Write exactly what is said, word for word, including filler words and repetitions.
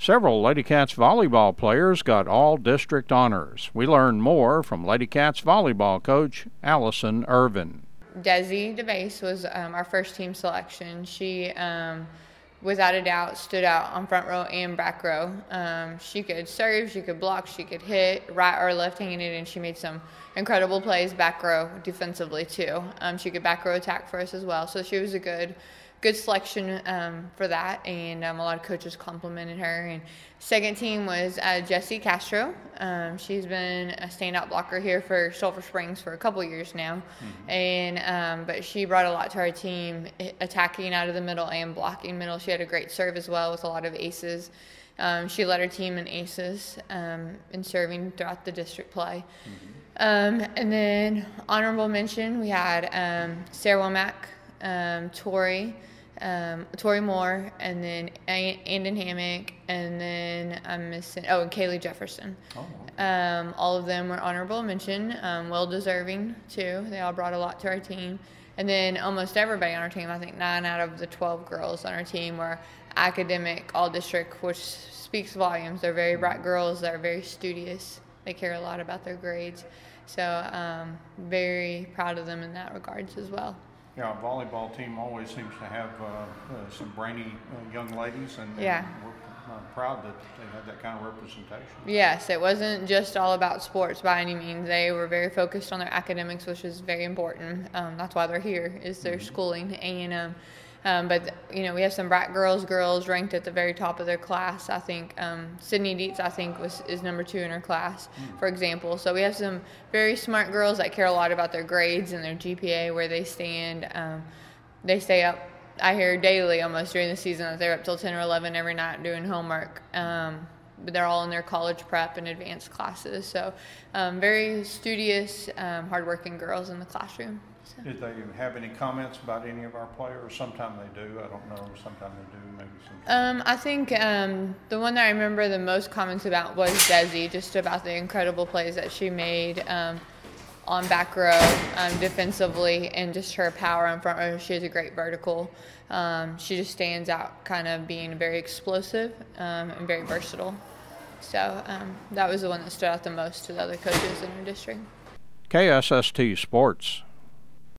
Several Lady Cats volleyball players got all district honors. We learned more from Lady Cats volleyball coach Allison Irvin. Desi DeBase was um, our first team selection. She, um, without a doubt, stood out on front row and back row. Um, she could serve, she could block, she could hit right or left-handed, and she made some incredible plays back row defensively too. Um, she could back row attack for us as well, so she was a good good selection um, for that, and um, a lot of coaches complimented her. And second team was uh, Jessie Castro. Um, she's been a standout blocker here for Sulphur Springs for a couple years now, mm-hmm. and um, but she brought a lot to our team, attacking out of the middle and blocking middle. She had a great serve as well with a lot of aces. Um, she led her team in aces um, in serving throughout the district play. Mm-hmm. Um, and then honorable mention, we had um, Sarah Womack, um, Tori, Um, Tori Moore, and then Andon Hammock, and then I'm missing, oh, and Kaylee Jefferson. Oh. Um, all of them were honorable mention, um, well deserving too. They all brought a lot to our team. And then almost everybody on our team, I think nine out of the twelve girls on our team were academic, all district, which speaks volumes. They're very bright girls. They're very studious. They care a lot about their grades. So um, very proud of them in that regards as well. Yeah, our volleyball team always seems to have uh, uh, some brainy uh, young ladies, and, yeah. and we're uh, proud that they had that kind of representation. Yes, it wasn't just all about sports by any means. They were very focused on their academics, which is very important. Um, that's why they're here, is their mm-hmm. schooling. And um, um, but you know, we have some bright girls, girls ranked at the very top of their class. I think um, Sydney Dietz, I think, was is number two in her class, mm. for example. So we have some very smart girls that care a lot about their grades and their G P A, where they stand. Um, they stay up. I hear daily, almost during the season, that they're up till ten or eleven every night doing homework. Um, but they're all in their college prep and advanced classes. So um, very studious, um, hardworking girls in the classroom. So. Did they have any comments about any of our players? Sometimes they do. I don't know. Sometimes they do. Maybe sometimes. Um, I think um, the one that I remember the most comments about was Desi, just about the incredible plays that she made um, on back row um, defensively, and just her power on front row. She has a great vertical. Um, she just stands out, kind of being very explosive um, and very versatile. So um, that was the one that stood out the most to the other coaches in our district. K S S T Sports.